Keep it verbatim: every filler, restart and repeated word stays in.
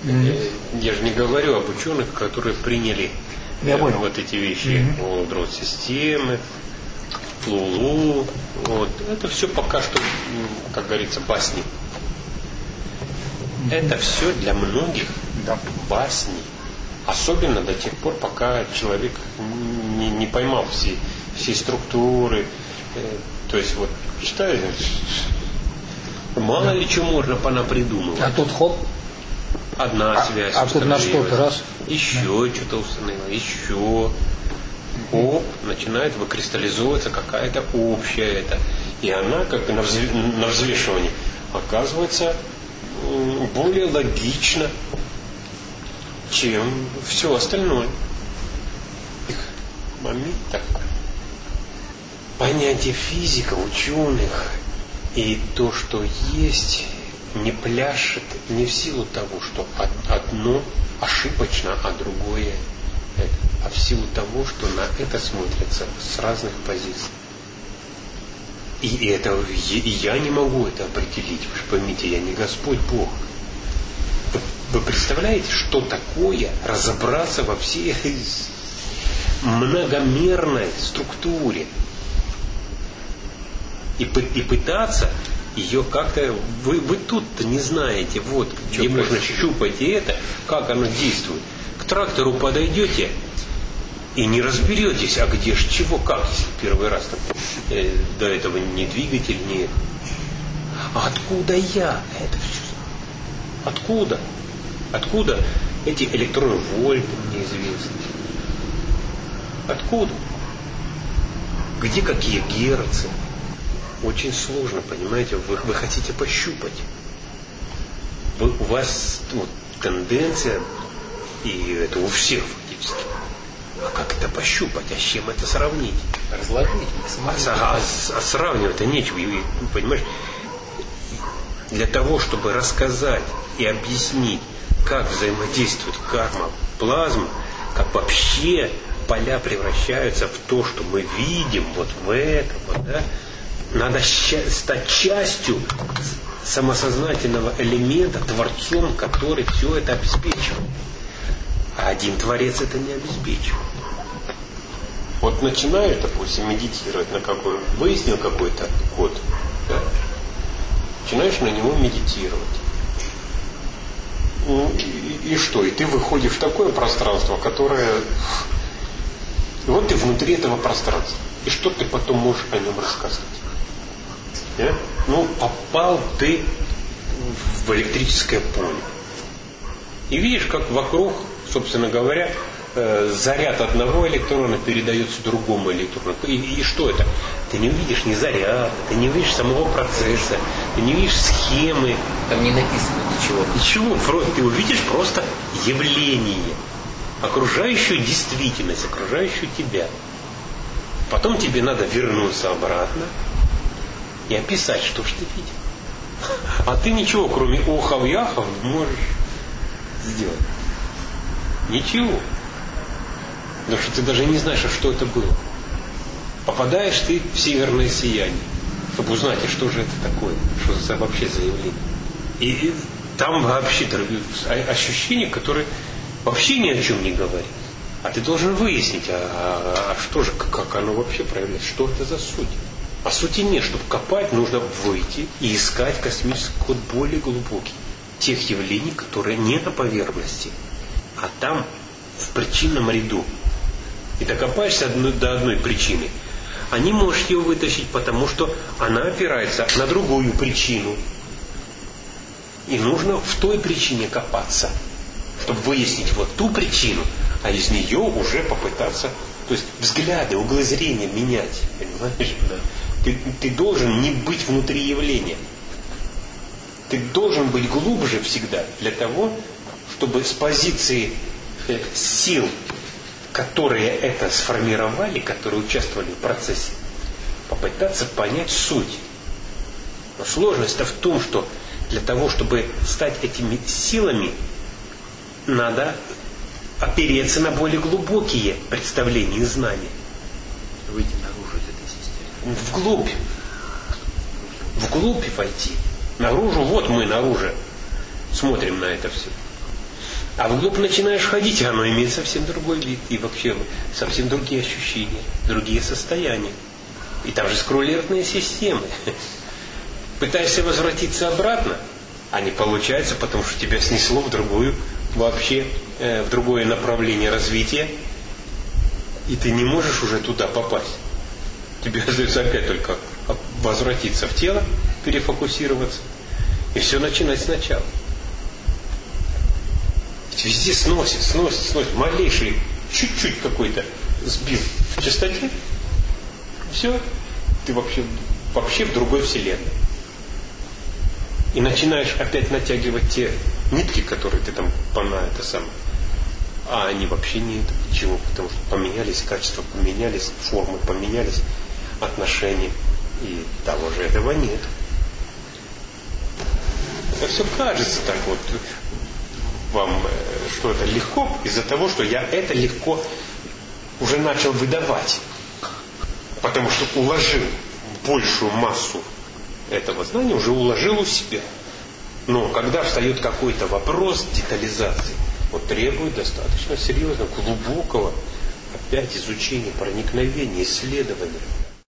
Mm-hmm. Я же не говорю об ученых, которые приняли Я понял. вот эти вещи, Mm-hmm. дрот-системы, Лулу. Вот. Это все пока что, как говорится, басни. Mm-hmm. Это все для многих да. басни. Особенно до тех пор, пока человек не, не поймал все, все структуры. То есть вот читаю, мало ли что можно понапридумывать. А тут хоп. Одна а, связь. А тут на что-то раз. Еще да. что-то установило, еще. Оп, начинает выкристаллизовываться какая-то общая это. И она как бы на, взве- на взвешивании оказывается более логично, чем все остальное. Их момент такой. Понятие физика, ученых и то, что есть, не пляшет не в силу того, что одно ошибочно, а другое это, а в силу того, что на это смотрится с разных позиций. И это и я не могу это определить. Вы же поймите, я не Господь Бог. Вы, вы представляете, что такое разобраться во всей многомерной структуре и, и пытаться ее как-то... Вы, вы тут-то не знаете, вот, где можно щупать и это, как оно действует. К трактору подойдете и не разберетесь, а где ж чего, как, если первый раз там, э, до этого не двигатель, не... А откуда я? Это все... Откуда? Откуда эти электронные вольты неизвестны? Откуда? Где какие герцы? Очень сложно, понимаете, вы, вы хотите пощупать. Вы, у вас вот, тенденция, и это у всех фактически. А как это пощупать? А с чем это сравнить? Разложить. А, а, а сравнивать-то нечего. И, понимаешь, для того, чтобы рассказать и объяснить, как взаимодействует карма, плазма, как вообще поля превращаются в то, что мы видим, вот в этом, вот, да, надо стать частью самосознательного элемента, творцом, который все это обеспечивает. А один творец это не обеспечивает. Вот начинаешь, допустим, медитировать на какой, выяснил какой-то код, да? Начинаешь на него медитировать. Ну, и, и что? И ты выходишь в такое пространство, которое... И вот ты внутри этого пространства. И что ты потом можешь о нем рассказывать? Да? Ну, попал ты в электрическое поле. И видишь, как вокруг, собственно говоря, э, заряд одного электрона передается другому электрону. И, и что это? Ты не увидишь ни заряда, ты не увидишь самого процесса, ты не видишь схемы. Там не написано ничего. Ничего, ты увидишь просто явление, окружающую действительность, окружающую тебя. Потом тебе надо вернуться обратно и описать, что ж ты видел. А ты ничего, кроме охов и ахов, не можешь сделать. Ничего. Потому что ты даже не знаешь, что это было. Попадаешь ты в северное сияние, чтобы узнать, а что же это такое, что за вообще заявление. И, и там вообще ощущение, которое вообще ни о чем не говорит. А ты должен выяснить, а, а, а что же, как оно вообще проявляется, что это за суть. А сути нет, чтобы копать, нужно выйти и искать космический код более глубокий. Тех явлений, которые не на поверхности, а там, в причинном ряду. И докопаешься до одной причины, а не можешь ее вытащить, потому что она опирается на другую причину. И нужно в той причине копаться, чтобы выяснить вот ту причину, а из нее уже попытаться, то есть взгляды, углы зрения менять. Понимаешь? Да. Ты, ты должен не быть внутри явления. Ты должен быть глубже всегда для того, чтобы с позиции э, сил, которые это сформировали, которые участвовали в процессе, попытаться понять суть. Но сложность-то в том, что для того, чтобы стать этими силами, надо опереться на более глубокие представления и знания. Выйти наружу из этой системы. Вглубь. Вглубь войти. Наружу, вот мы наружу смотрим на это все. А вглубь начинаешь ходить, и оно имеет совсем другой вид. И вообще совсем другие ощущения, другие состояния. И там же скроллертные системы. Пытаешься возвратиться обратно, а не получается, потому что тебя снесло в другую, вообще, э, в другое направление развития. И ты не можешь уже туда попасть. Тебе остается опять только возвратиться в тело, перефокусироваться, и все начинать сначала. Ведь везде сносит, сносит, сносит. Малейший, чуть-чуть какой-то сбил в частоте. Все, ты вообще, вообще в другой вселенной. И начинаешь опять натягивать те нитки, которые ты там на это самое. А они вообще не это. Почему? Потому что поменялись качества, поменялись формы, поменялись отношения. И того же этого нет. Это все кажется так вот вам, что это легко, из-за того, что я это легко уже начал выдавать. Потому что уложил большую массу этого знания, уже уложил у себя. Но когда встает какой-то вопрос детализации, он требует достаточно серьезного, глубокого опять изучения, проникновения, исследования.